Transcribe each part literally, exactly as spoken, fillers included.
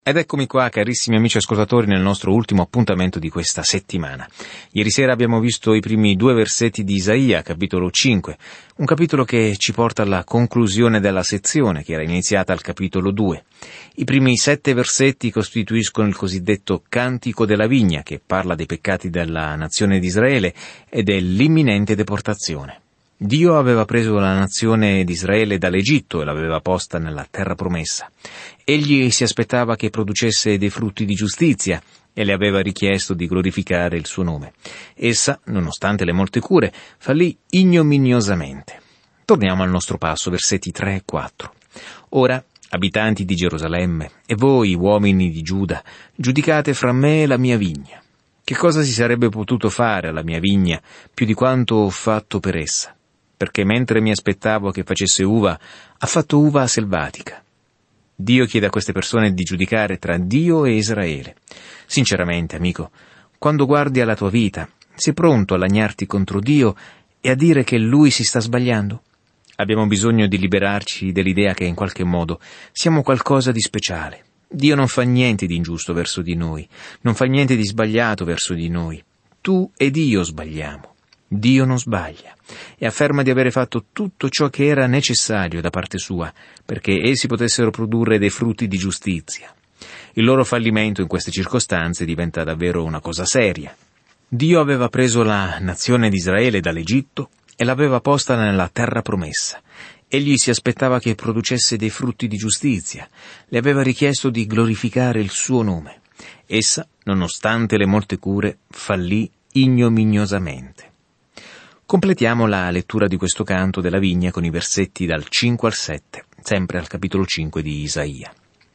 Ed eccomi qua, carissimi amici ascoltatori, nel nostro ultimo appuntamento di questa settimana. Ieri sera abbiamo visto i primi due versetti di Isaia, capitolo cinque, un capitolo che ci porta alla conclusione della sezione che era iniziata al capitolo due. I primi sette versetti costituiscono il cosiddetto Cantico della Vigna, che parla dei peccati della nazione di Israele e dell'imminente deportazione. Dio aveva preso la nazione di Israele dall'Egitto e l'aveva posta nella terra promessa. Egli si aspettava che producesse dei frutti di giustizia e le aveva richiesto di glorificare il suo nome. Essa, nonostante le molte cure, fallì ignominiosamente. Torniamo al nostro passo, versetti tre e quattro. Ora, abitanti di Gerusalemme, e voi, uomini di Giuda, giudicate fra me e la mia vigna. Che cosa si sarebbe potuto fare alla mia vigna più di quanto ho fatto per essa? Perché mentre mi aspettavo che facesse uva, ha fatto uva selvatica. Dio chiede a queste persone di giudicare tra Dio e Israele. Sinceramente, amico, quando guardi alla tua vita, sei pronto a lagnarti contro Dio e a dire che Lui si sta sbagliando? Abbiamo bisogno di liberarci dell'idea che in qualche modo siamo qualcosa di speciale. Dio non fa niente di ingiusto verso di noi, non fa niente di sbagliato verso di noi. Tu ed io sbagliamo. Dio non sbaglia e afferma di avere fatto tutto ciò che era necessario da parte sua perché essi potessero produrre dei frutti di giustizia. Il loro fallimento in queste circostanze diventa davvero una cosa seria. Dio aveva preso la nazione di Israele dall'Egitto e l'aveva posta nella terra promessa. Egli si aspettava che producesse dei frutti di giustizia. Le aveva richiesto di glorificare il suo nome. Essa, nonostante le molte cure, fallì ignominiosamente. Completiamo la lettura di questo canto della vigna con i versetti dal cinque al sette, sempre al capitolo cinque di Isaia.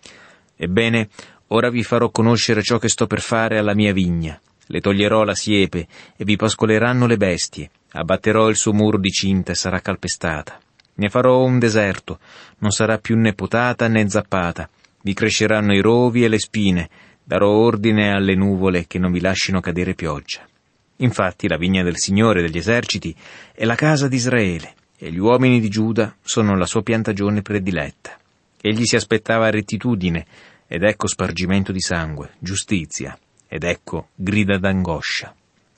Ebbene, ora vi farò conoscere ciò che sto per fare alla mia vigna. Le toglierò la siepe e vi pascoleranno le bestie. Abbatterò il suo muro di cinta e sarà calpestata. Ne farò un deserto, non sarà più né potata né zappata. Vi cresceranno i rovi e le spine. Darò ordine alle nuvole che non vi lascino cadere pioggia. Infatti la vigna del Signore degli eserciti è la casa di Israele, e gli uomini di Giuda sono la sua piantagione prediletta. Egli si aspettava rettitudine, ed ecco spargimento di sangue, giustizia, ed ecco grida d'angoscia.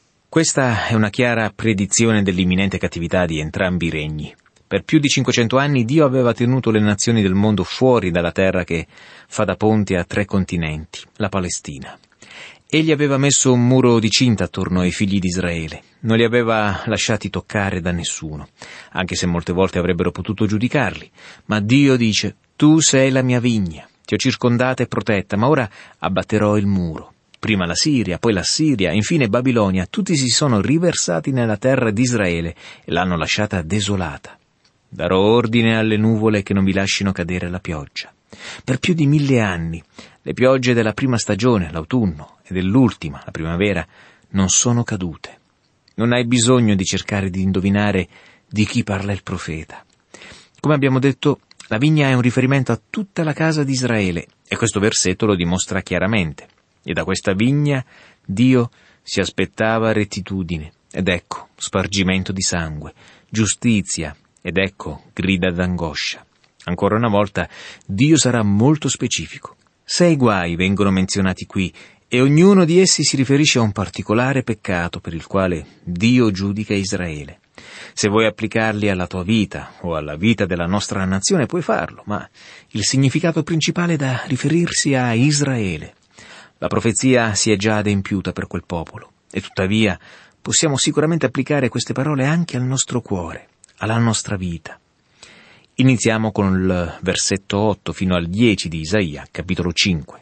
Questa è una chiara predizione dell'imminente cattività di entrambi i regni. Per più di cinquecento anni Dio aveva tenuto le nazioni del mondo fuori dalla terra che fa da ponte a tre continenti, la Palestina. Egli aveva messo un muro di cinta attorno ai figli di Israele, non li aveva lasciati toccare da nessuno, anche se molte volte avrebbero potuto giudicarli. Ma Dio dice: tu sei la mia vigna, ti ho circondata e protetta, ma ora abbatterò il muro. Prima la Siria, poi l'Assiria, infine Babilonia, tutti si sono riversati nella terra di Israele e l'hanno lasciata desolata. Darò ordine alle nuvole che non vi lascino cadere la pioggia. Per più di mille anni le piogge della prima stagione, l'autunno, e dell'ultima, la primavera, non sono cadute. Non hai bisogno di cercare di indovinare di chi parla il profeta. Come abbiamo detto, la vigna è un riferimento a tutta la casa di Israele, e questo versetto lo dimostra chiaramente. E da questa vigna Dio si aspettava rettitudine, ed ecco spargimento di sangue, giustizia, ed ecco grida d'angoscia. Ancora una volta, Dio sarà molto specifico. Sei guai vengono menzionati qui, e ognuno di essi si riferisce a un particolare peccato per il quale Dio giudica Israele. Se vuoi applicarli alla tua vita o alla vita della nostra nazione puoi farlo, ma il significato principale è da riferirsi a Israele. La profezia si è già adempiuta per quel popolo, e tuttavia possiamo sicuramente applicare queste parole anche al nostro cuore, alla nostra vita. Iniziamo con il versetto otto fino al dieci di Isaia, capitolo cinque.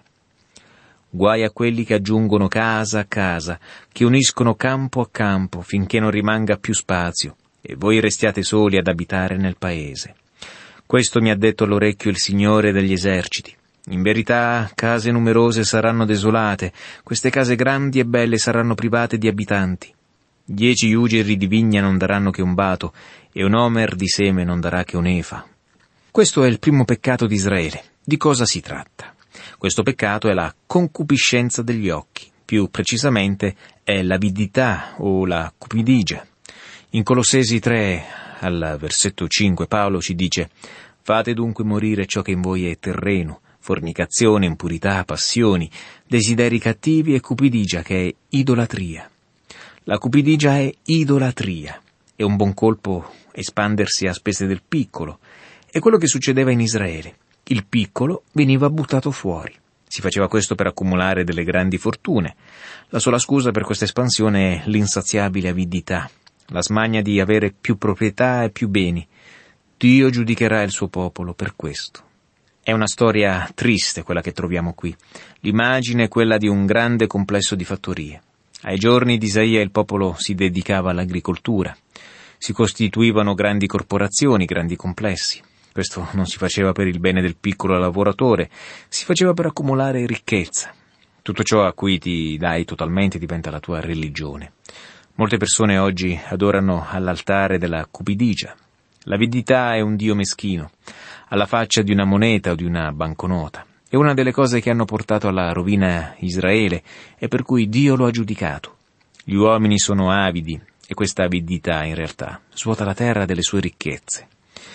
Guai a quelli che aggiungono casa a casa, che uniscono campo a campo, finché non rimanga più spazio, e voi restiate soli ad abitare nel paese. Questo mi ha detto all'orecchio il Signore degli eserciti. In verità, case numerose saranno desolate, queste case grandi e belle saranno private di abitanti. Dieci ugeri di vigna non daranno che un bato, e un omer di seme non darà che un'efa. Questo è il primo peccato di Israele. Di cosa si tratta? Questo peccato è la concupiscenza degli occhi, più precisamente è l'avidità o la cupidigia. In Colossesi tre, al versetto cinque, Paolo ci dice: «Fate dunque morire ciò che in voi è terreno, fornicazione, impurità, passioni, desideri cattivi e cupidigia, che è idolatria. La cupidigia è idolatria. È un buon colpo espandersi a spese del piccolo. È quello che succedeva in Israele. Il piccolo veniva buttato fuori. Si faceva questo per accumulare delle grandi fortune. La sola scusa per questa espansione è l'insaziabile avidità, la smania di avere più proprietà e più beni. Dio giudicherà il suo popolo per questo. È una storia triste quella che troviamo qui. L'immagine è quella di un grande complesso di fattorie. Ai giorni di Isaia il popolo si dedicava all'agricoltura. Si costituivano grandi corporazioni, grandi complessi. Questo non si faceva per il bene del piccolo lavoratore, si faceva per accumulare ricchezza. Tutto ciò a cui ti dai totalmente diventa la tua religione. Molte persone oggi adorano all'altare della cupidigia. L'avidità è un dio meschino, alla faccia di una moneta o di una banconota. È una delle cose che hanno portato alla rovina Israele e per cui Dio lo ha giudicato. Gli uomini sono avidi e questa avidità in realtà svuota la terra delle sue ricchezze.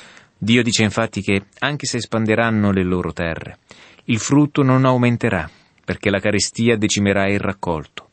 Dio dice infatti che, anche se espanderanno le loro terre, il frutto non aumenterà, perché la carestia decimerà il raccolto.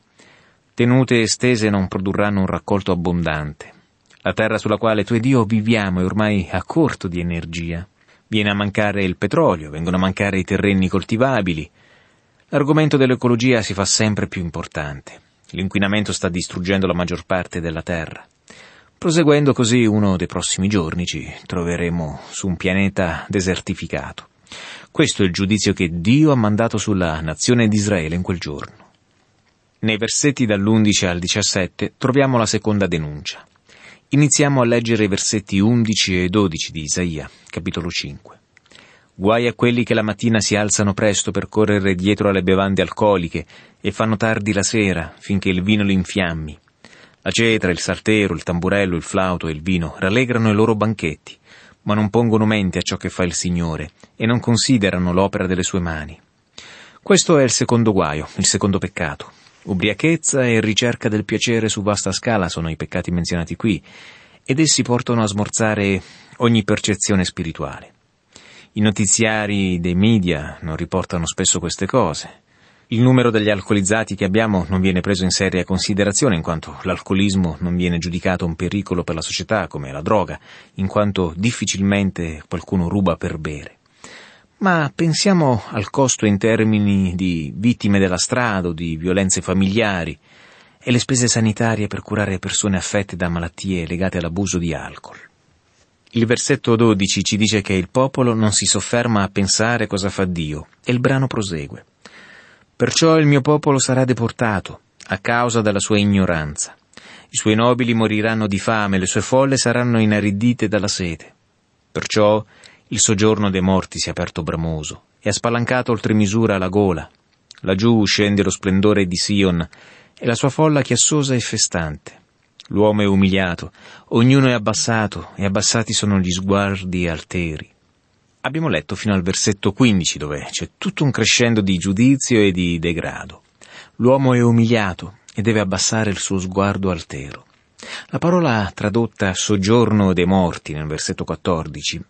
Tenute estese non produrranno un raccolto abbondante. La terra sulla quale tu ed io viviamo è ormai a corto di energia. Viene a mancare il petrolio, vengono a mancare i terreni coltivabili. L'argomento dell'ecologia si fa sempre più importante. L'inquinamento sta distruggendo la maggior parte della terra. Proseguendo così, uno dei prossimi giorni ci troveremo su un pianeta desertificato. Questo è il giudizio che Dio ha mandato sulla nazione di Israele in quel giorno. Nei versetti dall'undici al diciassette troviamo la seconda denuncia. Iniziamo a leggere i versetti undici e dodici di Isaia, capitolo cinque. Guai a quelli che la mattina si alzano presto per correre dietro alle bevande alcoliche e fanno tardi la sera finché il vino li infiammi. La cetra, il saltero, il tamburello, il flauto e il vino rallegrano i loro banchetti, ma non pongono mente a ciò che fa il Signore e non considerano l'opera delle sue mani. Questo è il secondo guaio, il secondo peccato. Ubriachezza e ricerca del piacere su vasta scala sono i peccati menzionati qui, ed essi portano a smorzare ogni percezione spirituale. I notiziari dei media non riportano spesso queste cose. Il numero degli alcolizzati che abbiamo non viene preso in seria considerazione, in quanto l'alcolismo non viene giudicato un pericolo per la società come la droga, in quanto difficilmente qualcuno ruba per bere. Ma pensiamo al costo in termini di vittime della strada o di violenze familiari e le spese sanitarie per curare persone affette da malattie legate all'abuso di alcol. Il versetto dodici ci dice che il popolo non si sofferma a pensare cosa fa Dio, e il brano prosegue. Perciò il mio popolo sarà deportato, a causa della sua ignoranza. I suoi nobili moriranno di fame, le sue folle saranno inaridite dalla sete. Perciò il soggiorno dei morti si è aperto bramoso, e ha spalancato oltre misura la gola. Laggiù scende lo splendore di Sion, e la sua folla chiassosa e festante. L'uomo è umiliato, ognuno è abbassato, e abbassati sono gli sguardi alteri. Abbiamo letto fino al versetto quindici, dove c'è tutto un crescendo di giudizio e di degrado. L'uomo è umiliato e deve abbassare il suo sguardo altero. La parola tradotta soggiorno dei morti nel versetto quattordici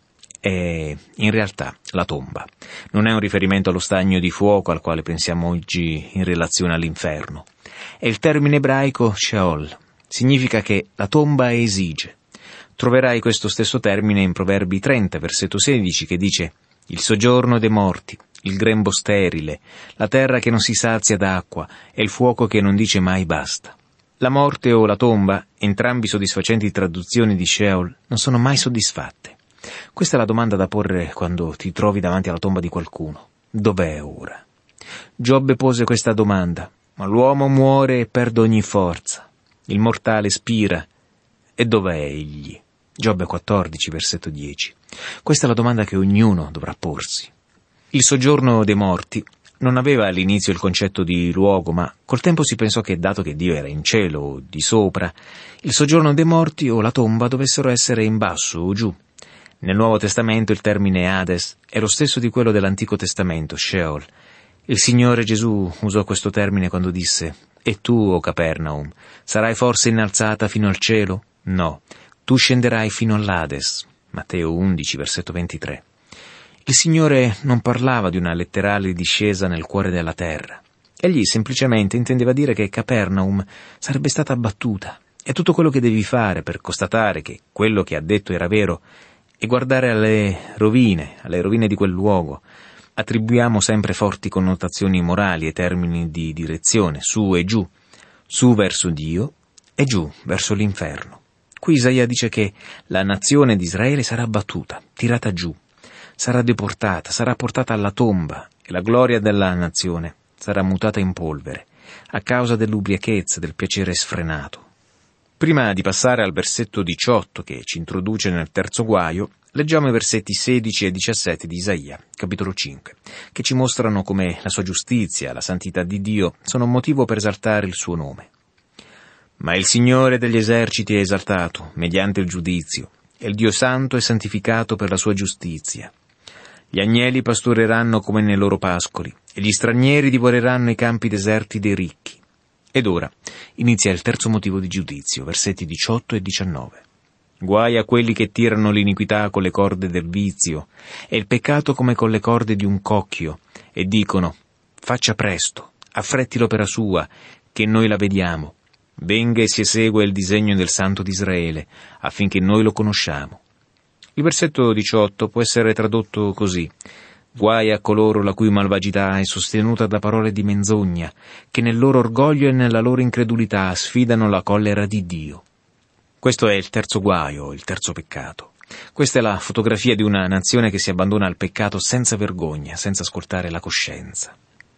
è in realtà la tomba. Non è un riferimento allo stagno di fuoco al quale pensiamo oggi in relazione all'inferno. È il termine ebraico Sheol. Significa che la tomba esige. Troverai questo stesso termine in Proverbi trenta, versetto sedici, che dice: il soggiorno dei morti, il grembo sterile, la terra che non si sazia d'acqua e il fuoco che non dice mai basta. La morte o la tomba, entrambi soddisfacenti traduzioni di Sheol, non sono mai soddisfatte. Questa è la domanda da porre quando ti trovi davanti alla tomba di qualcuno. Dov'è ora? Giobbe pose questa domanda, ma l'uomo muore e perde ogni forza. Il mortale spira. E dov'è egli? Giobbe quattordici, versetto dieci. Questa è la domanda che ognuno dovrà porsi. Il soggiorno dei morti non aveva all'inizio il concetto di luogo, ma col tempo si pensò che, dato che Dio era in cielo o di sopra, il soggiorno dei morti o la tomba dovessero essere in basso o giù. Nel Nuovo Testamento il termine Hades è lo stesso di quello dell'Antico Testamento, Sheol. Il Signore Gesù usò questo termine quando disse: «E tu, o Capernaum, sarai forse innalzata fino al cielo? No, tu scenderai fino all'Hades». Matteo undici, versetto ventitré. Il Signore non parlava di una letterale discesa nel cuore della terra. Egli semplicemente intendeva dire che Capernaum sarebbe stata abbattuta, e tutto quello che devi fare per constatare che quello che ha detto era vero è guardare alle rovine, alle rovine di quel luogo. Attribuiamo sempre forti connotazioni morali e termini di direzione, su e giù, su verso Dio e giù verso l'inferno. Qui Isaia dice che la nazione di Israele sarà abbattuta, tirata giù, sarà deportata, sarà portata alla tomba, e la gloria della nazione sarà mutata in polvere a causa dell'ubriachezza, del piacere sfrenato. Prima di passare al versetto diciotto che ci introduce nel terzo guaio, leggiamo i versetti sedici e diciassette di Isaia, capitolo cinque, che ci mostrano come la sua giustizia, la santità di Dio sono un motivo per esaltare il suo nome. Ma il Signore degli eserciti è esaltato mediante il giudizio, e il Dio santo è santificato per la sua giustizia. Gli agnelli pastoreranno come nei loro pascoli, e gli stranieri divoreranno i campi deserti dei ricchi. Ed ora inizia il terzo motivo di giudizio, versetti diciotto e diciannove. Guai a quelli che tirano l'iniquità con le corde del vizio, e il peccato come con le corde di un cocchio, e dicono: faccia presto, affretti l'opera sua, che noi la vediamo. Venga e si esegua il disegno del Santo di Israele, affinché noi lo conosciamo. Il versetto diciotto può essere tradotto così: guai a coloro la cui malvagità è sostenuta da parole di menzogna, che nel loro orgoglio e nella loro incredulità sfidano la collera di Dio. Questo è il terzo guaio, il terzo peccato. Questa è la fotografia di una nazione che si abbandona al peccato senza vergogna, senza ascoltare la coscienza.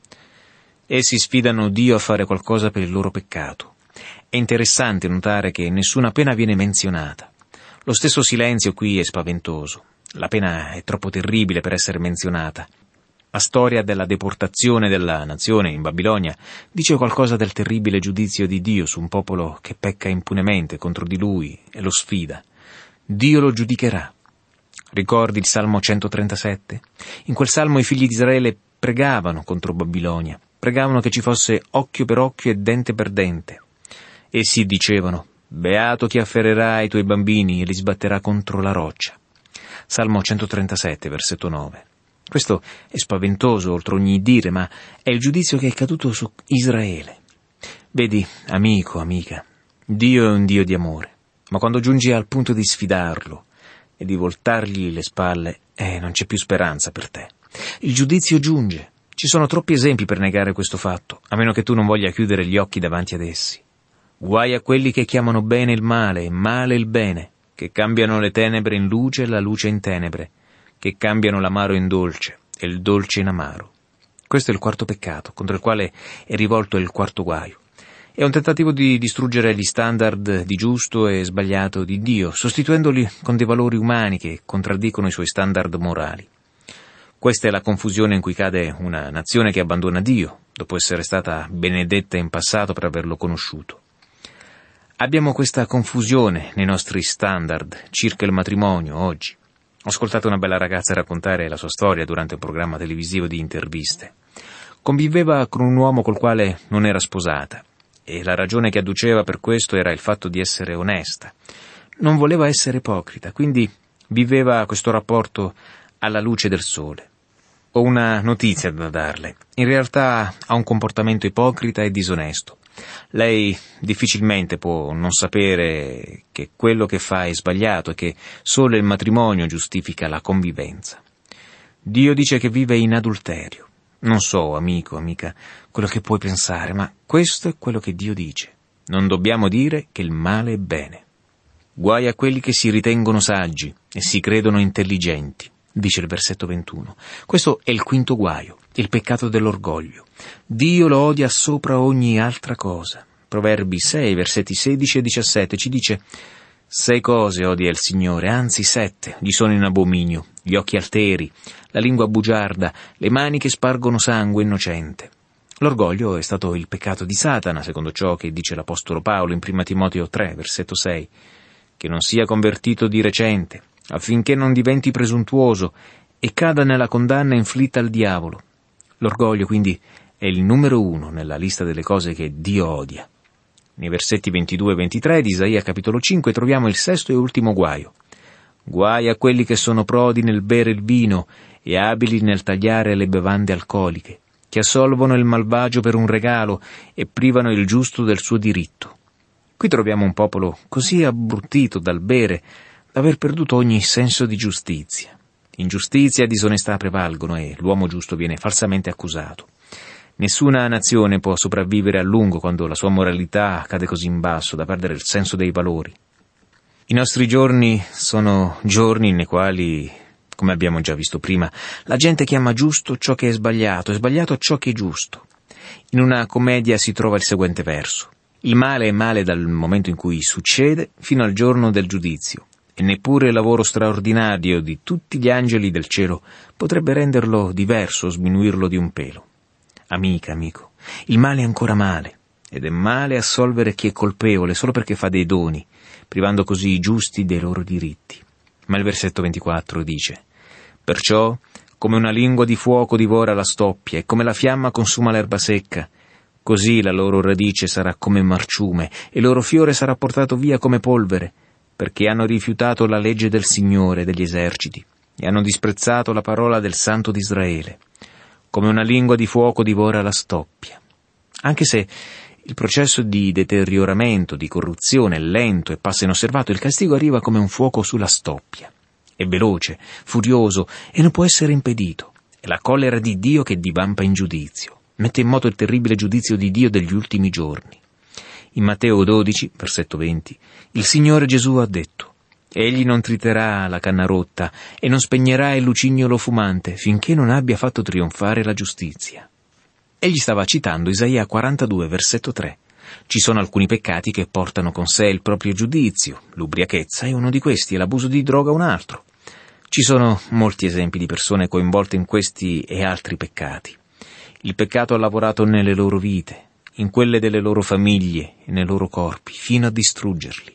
Essi sfidano Dio a fare qualcosa per il loro peccato. È interessante notare che nessuna pena viene menzionata. Lo stesso silenzio qui è spaventoso. La pena è troppo terribile per essere menzionata. La storia della deportazione della nazione in Babilonia dice qualcosa del terribile giudizio di Dio su un popolo che pecca impunemente contro di lui e lo sfida. Dio lo giudicherà. Ricordi il Salmo centotrentasette? In quel salmo i figli di Israele pregavano contro Babilonia, pregavano che ci fosse occhio per occhio e dente per dente. Essi dicevano: beato chi afferrerà i tuoi bambini e li sbatterà contro la roccia. Salmo centotrentasette, versetto nove. Questo è spaventoso oltre ogni dire, ma è il giudizio che è caduto su Israele. Vedi, amico, amica, Dio è un Dio di amore, ma quando giungi al punto di sfidarlo e di voltargli le spalle, eh, non c'è più speranza per te. Il giudizio giunge. Ci sono troppi esempi per negare questo fatto, a meno che tu non voglia chiudere gli occhi davanti ad essi. Guai a quelli che chiamano bene il male e male il bene, che cambiano le tenebre in luce e la luce in tenebre, che cambiano l'amaro in dolce e il dolce in amaro. Questo è il quarto peccato, contro il quale è rivolto il quarto guaio. È un tentativo di distruggere gli standard di giusto e sbagliato di Dio, sostituendoli con dei valori umani che contraddicono i suoi standard morali. Questa è la confusione in cui cade una nazione che abbandona Dio, dopo essere stata benedetta in passato per averlo conosciuto. Abbiamo questa confusione nei nostri standard circa il matrimonio oggi. Ho ascoltato una bella ragazza raccontare la sua storia durante un programma televisivo di interviste. Conviveva con un uomo col quale non era sposata, e la ragione che adduceva per questo era il fatto di essere onesta. Non voleva essere ipocrita, quindi viveva questo rapporto alla luce del sole. Ho una notizia da darle. In realtà ha un comportamento ipocrita e disonesto. Lei difficilmente può non sapere che quello che fa è sbagliato e che solo il matrimonio giustifica la convivenza. Dio dice che vive in adulterio. Non so, amico, amica, quello che puoi pensare, ma questo è quello che Dio dice. Non dobbiamo dire che il male è bene. Guai a quelli che si ritengono saggi e si credono intelligenti, dice il versetto ventuno. Questo è il quinto guaio, il peccato dell'orgoglio. Dio lo odia sopra ogni altra cosa. Proverbi sei, versetti sedici e diciassette ci dice: sei cose odia il Signore, anzi sette, gli sono in abominio: gli occhi alteri, la lingua bugiarda, le mani che spargono sangue innocente. L'orgoglio è stato il peccato di Satana, secondo ciò che dice l'Apostolo Paolo in primo Timoteo tre, versetto sei, che non sia convertito di recente, affinché non diventi presuntuoso e cada nella condanna inflitta al diavolo. L'orgoglio, quindi, è il numero uno nella lista delle cose che Dio odia. Nei versetti ventidue e ventitré di Isaia capitolo cinque troviamo il sesto e ultimo guaio. Guai a quelli che sono prodi nel bere il vino e abili nel tagliare le bevande alcoliche, che assolvono il malvagio per un regalo e privano il giusto del suo diritto. Qui troviamo un popolo così abbruttito dal bere da aver perduto ogni senso di giustizia. Ingiustizia e disonestà prevalgono e l'uomo giusto viene falsamente accusato. Nessuna nazione può sopravvivere a lungo quando la sua moralità cade così in basso da perdere il senso dei valori. I nostri giorni sono giorni nei quali, come abbiamo già visto prima, la gente chiama giusto ciò che è sbagliato e sbagliato ciò che è giusto. In una commedia si trova il seguente verso: il male è male dal momento in cui succede fino al giorno del giudizio, e neppure il lavoro straordinario di tutti gli angeli del cielo potrebbe renderlo diverso o sminuirlo di un pelo. Amica, amico, il male è ancora male, ed è male assolvere chi è colpevole solo perché fa dei doni, privando così i giusti dei loro diritti. Ma il versetto ventiquattro dice: perciò, come una lingua di fuoco divora la stoppia e come la fiamma consuma l'erba secca, così la loro radice sarà come marciume e il loro fiore sarà portato via come polvere, perché hanno rifiutato la legge del Signore degli eserciti e hanno disprezzato la parola del Santo di Israele. Come una lingua di fuoco divora la stoppia. Anche se il processo di deterioramento, di corruzione è lento e passa inosservato, il castigo arriva come un fuoco sulla stoppia. È veloce, furioso e non può essere impedito. È la collera di Dio che divampa in giudizio. Mette in moto il terribile giudizio di Dio degli ultimi giorni. In Matteo dodici, versetto venti, il Signore Gesù ha detto: egli non triterà la canna rotta e non spegnerà il lucignolo fumante finché non abbia fatto trionfare la giustizia. Egli stava citando Isaia quarantadue, versetto tre. Ci sono alcuni peccati che portano con sé il proprio giudizio. L'ubriachezza è uno di questi e l'abuso di droga un altro. Ci sono molti esempi di persone coinvolte in questi e altri peccati. Il peccato ha lavorato nelle loro vite, in quelle delle loro famiglie e nei loro corpi, fino a distruggerli.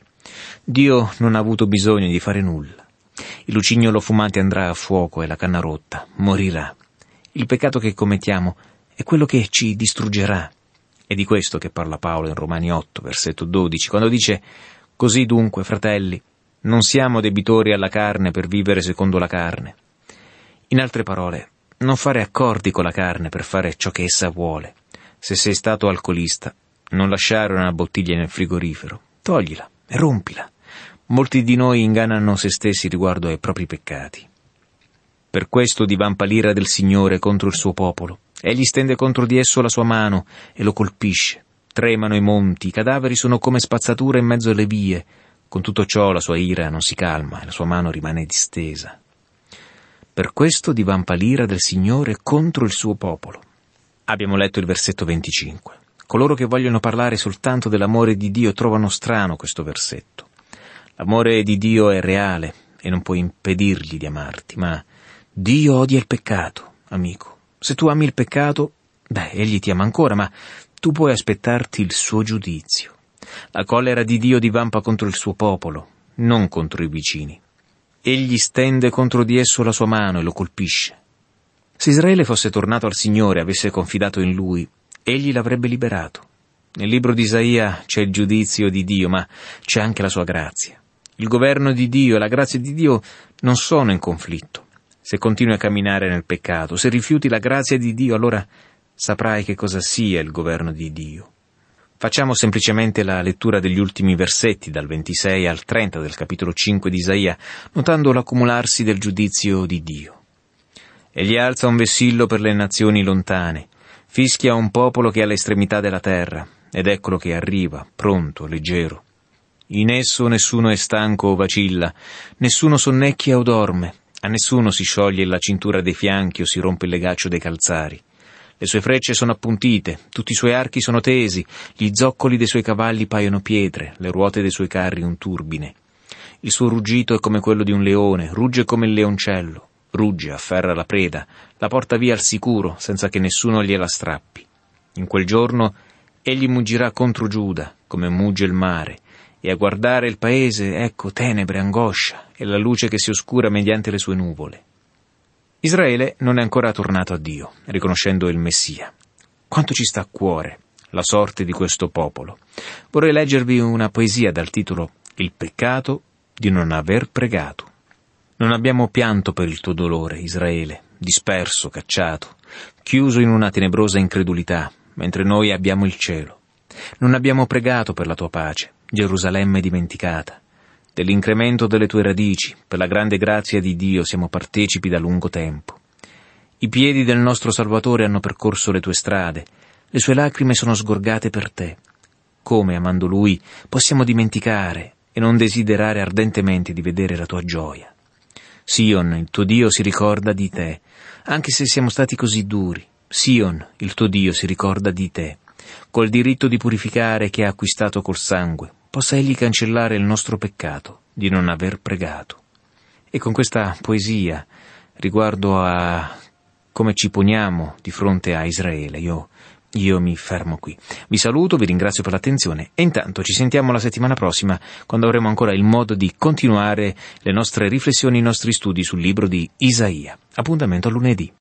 Dio non ha avuto bisogno di fare nulla. Il lucignolo fumante andrà a fuoco e la canna rotta morirà. Il peccato che commettiamo è quello che ci distruggerà. È di questo che parla Paolo in Romani otto, versetto dodici, quando dice: così dunque, fratelli, non siamo debitori alla carne per vivere secondo la carne. In altre parole, non fare accordi con la carne per fare ciò che essa vuole. Se sei stato alcolista, non lasciare una bottiglia nel frigorifero, toglila e rompila. Molti di noi ingannano se stessi riguardo ai propri peccati. Per questo divampa l'ira del Signore contro il suo popolo. Egli stende contro di esso la sua mano e lo colpisce. Tremano i monti, i cadaveri sono come spazzatura in mezzo alle vie. Con tutto ciò la sua ira non si calma e la sua mano rimane distesa. Per questo divampa l'ira del Signore contro il suo popolo. Abbiamo letto il versetto venticinque. Coloro che vogliono parlare soltanto dell'amore di Dio trovano strano questo versetto. L'amore di Dio è reale e non puoi impedirgli di amarti, ma Dio odia il peccato, amico. Se tu ami il peccato, beh, egli ti ama ancora, ma tu puoi aspettarti il suo giudizio. La collera di Dio divampa contro il suo popolo, non contro i vicini. Egli stende contro di esso la sua mano e lo colpisce. Se Israele fosse tornato al Signore e avesse confidato in Lui, egli l'avrebbe liberato. Nel libro di Isaia c'è il giudizio di Dio, ma c'è anche la sua grazia. Il governo di Dio e la grazia di Dio non sono in conflitto. Se continui a camminare nel peccato, se rifiuti la grazia di Dio, allora saprai che cosa sia il governo di Dio. Facciamo semplicemente la lettura degli ultimi versetti, dal ventisei al trenta del capitolo cinque di Isaia, notando l'accumularsi del giudizio di Dio. Egli alza un vessillo per le nazioni lontane, fischia un popolo che è all'estremità della terra, ed eccolo che arriva, pronto, leggero. In esso nessuno è stanco o vacilla, nessuno sonnecchia o dorme, a nessuno si scioglie la cintura dei fianchi o si rompe il legaccio dei calzari. Le sue frecce sono appuntite, tutti i suoi archi sono tesi, gli zoccoli dei suoi cavalli paiono pietre, le ruote dei suoi carri un turbine. Il suo ruggito è come quello di un leone, rugge come il leoncello, rugge, afferra la preda, la porta via al sicuro, senza che nessuno gliela strappi. In quel giorno egli muggirà contro Giuda, come mugge il mare, e a guardare il paese, ecco tenebre, angoscia, e la luce che si oscura mediante le sue nuvole. Israele non è ancora tornato a Dio, riconoscendo il Messia. Quanto ci sta a cuore la sorte di questo popolo. Vorrei leggervi una poesia dal titolo Il peccato di non aver pregato. Non abbiamo pianto per il tuo dolore, Israele, disperso, cacciato, chiuso in una tenebrosa incredulità, mentre noi abbiamo il cielo. Non abbiamo pregato per la tua pace, Gerusalemme dimenticata. Dell'incremento delle tue radici, per la grande grazia di Dio, siamo partecipi da lungo tempo. I piedi del nostro Salvatore hanno percorso le tue strade, le sue lacrime sono sgorgate per te. Come, amando Lui, possiamo dimenticare e non desiderare ardentemente di vedere la tua gioia? Sion, il tuo Dio, si ricorda di te, anche se siamo stati così duri. Sion, il tuo Dio, si ricorda di te. Col diritto di purificare che ha acquistato col sangue, possa Egli cancellare il nostro peccato di non aver pregato. E con questa poesia, riguardo a come ci poniamo di fronte a Israele, io, io mi fermo qui. Vi saluto, vi ringrazio per l'attenzione e intanto ci sentiamo la settimana prossima, quando avremo ancora il modo di continuare le nostre riflessioni, i nostri studi sul libro di Isaia. Appuntamento a lunedì.